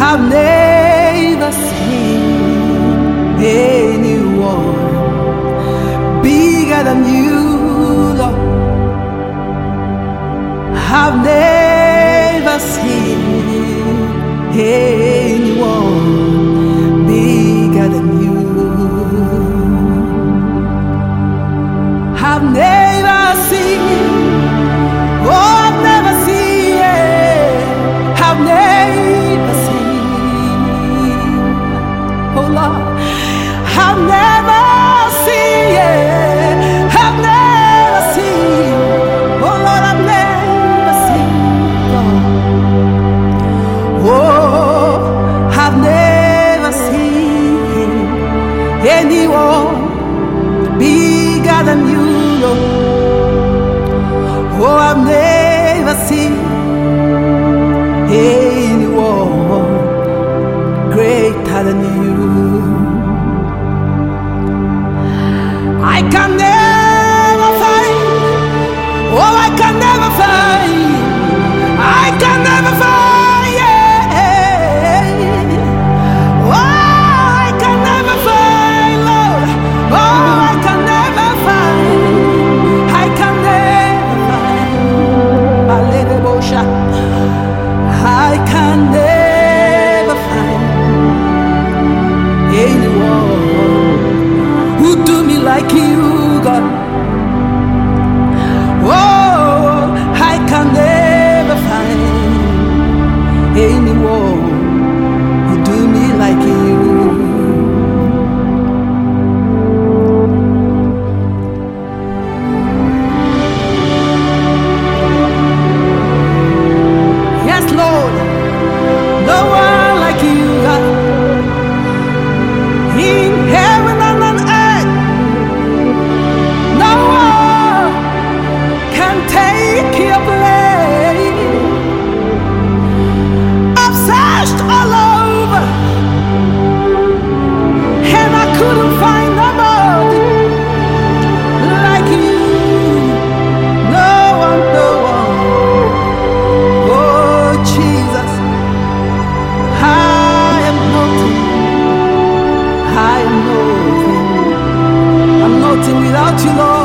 I've never seen anyone bigger than you, Lord. I've never seen anyone bigger than you. I've never seen, oh, I've never seen, I've never seen, oh Lord, I've never seen, I've never seen, oh Lord, I've never seen, oh, I've never seen anyone bigger than you, Lord. Oh, I've never seen anyone greater than you. I can never find, oh, I can never find, I can never find, yeah. Oh, I can never find, Lord. Oh, I can never find, I can never find, my little bullshit. I can never find anyone who do me like you, God. Oh, I can never find anyone who do me like you. Yes, Lord, no one like you, God. In heaven and on earth, no one can take your place. I've searched all over, and I couldn't find nobody like you. No one, no one. Oh, Jesus, I am nothing. I am nothing. I'm nothing without you, Lord.